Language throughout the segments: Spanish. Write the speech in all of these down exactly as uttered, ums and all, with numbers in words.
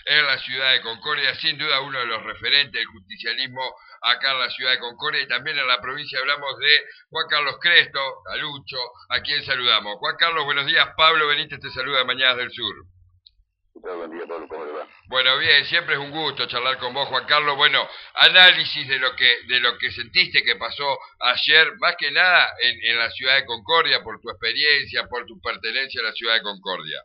en la ciudad de Concordia, sin duda uno de los referentes del justicialismo acá en la ciudad de Concordia y también en la provincia. Hablamos de Juan Carlos Cresto, a Lucho, a quien saludamos. Juan Carlos, buenos días. Pablo Benítez te saluda de Mañanas del Sur. Buen día, Pablo, ¿cómo le va? Bueno, bien, siempre es un gusto charlar con vos, Juan Carlos. Bueno, análisis de lo que de lo que sentiste que pasó ayer, más que nada en, en la ciudad de Concordia, por tu experiencia, por tu pertenencia a la ciudad de Concordia.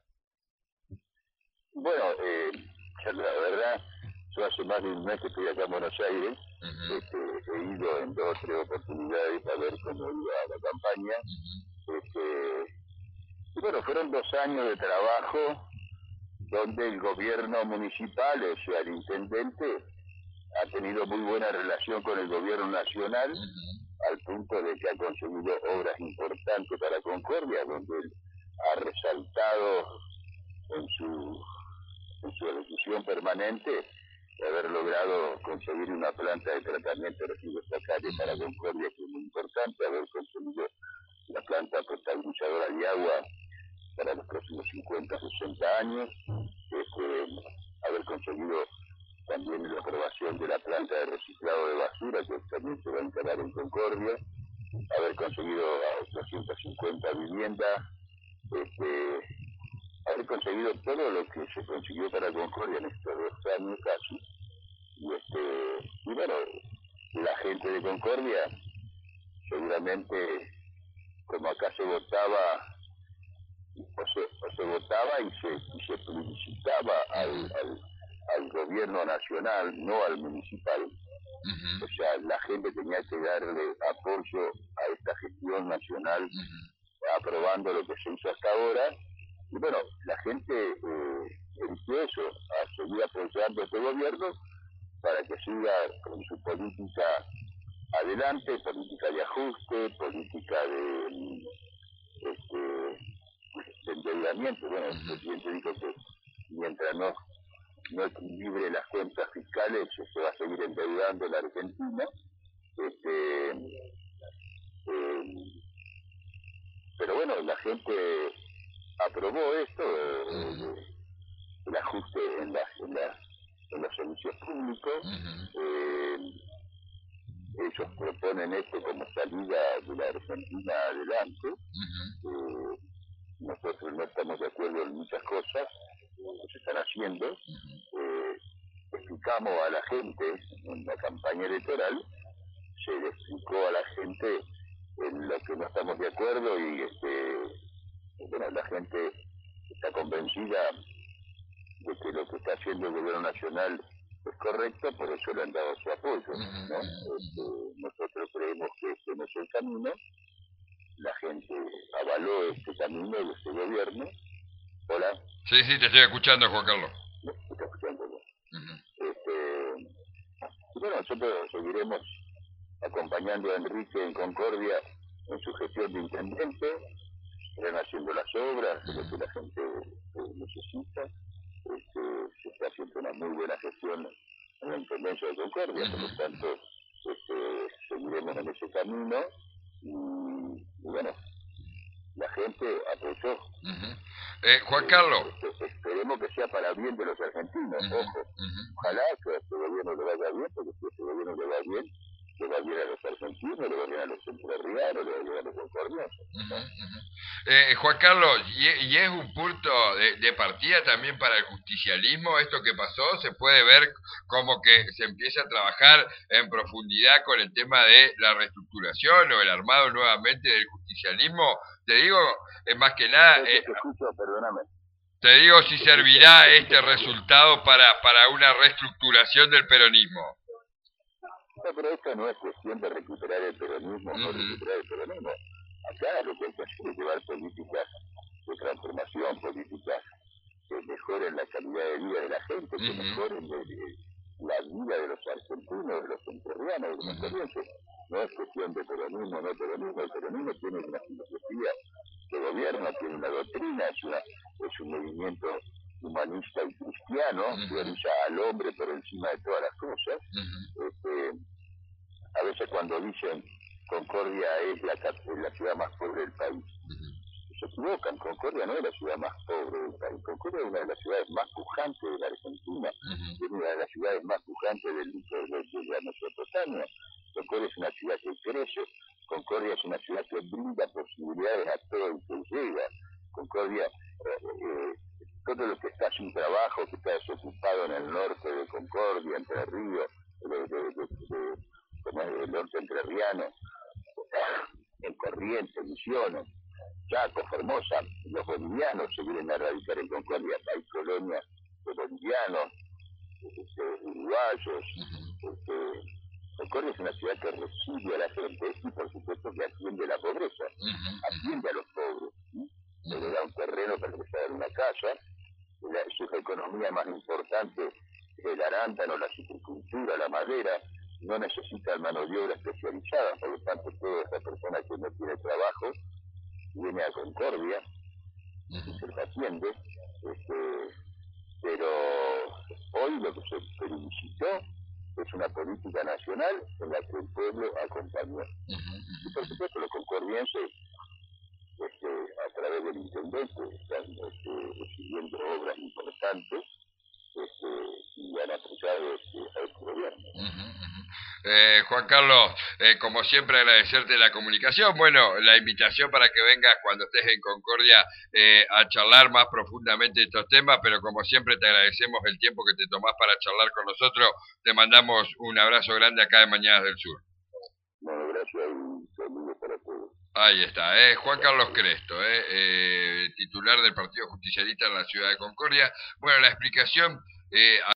Bueno, eh, la verdad, yo hace más de un mes que estoy acá en Buenos Aires. Uh-huh. este, he ido en dos o tres oportunidades a ver cómo iba la campaña. Uh-huh. este, y bueno, fueron dos años de trabajo donde el gobierno municipal, o sea, el intendente, ha tenido muy buena relación con el gobierno nacional, uh-huh. al punto de que ha conseguido obras importantes para Concordia, donde él ha resaltado en su, en su ejecución permanente de haber logrado conseguir una planta de tratamiento de residuos sacales para Concordia, que es muy importante, haber conseguido la planta potabilizadora de agua para los próximos cincuenta, sesenta años, este, haber conseguido también la aprobación de la planta de reciclado de basura, que también se va a instalar en Concordia, haber conseguido doscientas cincuenta viviendas, este, haber conseguido todo lo que se consiguió para Concordia en estos dos años casi, y, este, y bueno, la gente de Concordia, seguramente, como acá se votaba, o se, o se votaba y se, y se publicitaba al, al, al gobierno nacional, no al municipal. Uh-huh. O sea, la gente tenía que darle apoyo a esta gestión nacional, uh-huh. aprobando lo que se hizo hasta ahora. Y bueno, la gente eh, eligió eso, a seguir apoyando a este gobierno para que siga con su política adelante, política de ajuste, política de... Este, de endeudamiento. Bueno, el presidente dijo que mientras no, no equilibre las cuentas fiscales, se va a seguir endeudando la Argentina. Este, eh, pero bueno, la gente aprobó esto, eh, el ajuste en, las, en, las, en los servicios públicos. Eh, ellos proponen esto como salida de la Argentina adelante. Eh, Nosotros no estamos de acuerdo en muchas cosas que se están haciendo. Eh, explicamos a la gente en la campaña electoral, se le explicó a la gente en lo que no estamos de acuerdo y este, bueno, la gente está convencida de que lo que está haciendo el gobierno nacional es correcto, por eso le han dado su apoyo, ¿no? Este, nosotros creemos que este no es el camino. La gente avaló este camino de este gobierno. Hola. Sí, sí, te estoy escuchando, Juan Carlos. ¿Me está escuchando? Uh-huh. Este, y bueno, nosotros seguiremos acompañando a Enrique en Concordia en su gestión de intendente, irán haciendo las obras, de lo que la gente eh, necesita. Este, se está haciendo una muy buena gestión en la intendencia de Concordia, por lo tanto, este, seguiremos en ese camino. Y, y bueno, la gente apoyó. Uh-huh. eh, Juan Carlos. Eh, este, esperemos que sea para bien de los argentinos, uh-huh. ojo. Uh-huh. Ojalá que a este gobierno le vaya bien, porque si a este gobierno le va bien, le va bien a los argentinos, le va bien a los entrerrianos, le va bien a los concordianos. Uh-huh. Uh-huh. Eh, Juan Carlos, ¿y, y es un punto de, de partida también para el justicialismo esto que pasó? ¿Se puede ver como que se empieza a trabajar en profundidad con el tema de la reestructuración o el armado nuevamente del justicialismo? Te digo, eh, más que nada... Eh, te escucho, perdóname. Te digo si servirá este resultado para, para una reestructuración del peronismo. No, pero esto no es cuestión de recuperar el peronismo o no recuperar el peronismo. Acá lo que hay que hacer es llevar políticas de transformación, políticas que mejoren la calidad de vida de la gente, que mejoren de, de, la vida de los argentinos, de los entrerrianos, de los corrientes. No es cuestión de peronismo, no peronismo. El peronismo tiene una filosofía de gobierno, tiene una doctrina, es, una, es un movimiento humanista y cristiano, prioriza al hombre por encima de todas las cosas. Este, a veces cuando dicen Concordia es la, la ciudad más pobre del país, se equivocan. Concordia no es la ciudad más pobre del país. Concordia es una de las ciudades más pujantes de la Argentina, uh-huh. Es una de las ciudades más pujantes del, de, de, de la Mesopotamia. Concordia es una ciudad que crece. Concordia es una ciudad que brinda posibilidades a todo el que llega. Concordia, eh, eh, todo lo que está sin trabajo, que está desocupado en el norte de Concordia, Entre Ríos, de, de, de, de, como es el norte entrerriano, en Corrientes, Misiones, Chaco, Formosa, los bolivianos se vienen a radicar en Concordia. Hay colonias de bolivianos, este, uruguayos. Este, Concordia es una ciudad que recibe a la gente y por supuesto que atiende la pobreza, atiende a los pobres, ¿sí? Le da un terreno para que se haga una casa. La, su economía más importante es el arándano, la citricultura, la madera. No necesitan mano de obra especializada, por lo tanto toda esa persona que no tiene trabajo viene a Concordia y se le atiende, este, pero hoy lo que se felicitó es una política nacional en la que el pueblo acompañó. Y por supuesto los concordienses, este, a través del intendente, están este, recibiendo obras importantes este, y han apoyado este, a este gobierno. Uh-huh, uh-huh. Eh, Juan Carlos, eh, como siempre agradecerte la comunicación, bueno, la invitación para que vengas cuando estés en Concordia eh, a charlar más profundamente de estos temas, pero como siempre te agradecemos el tiempo que te tomás para charlar con nosotros, te mandamos un abrazo grande acá de Mañanas del Sur. Bueno, gracias y saludos para todos. Ahí está, eh, Juan Carlos Cresto, eh, eh, titular del Partido Justicialista en la ciudad de Concordia. Bueno, la explicación... Eh,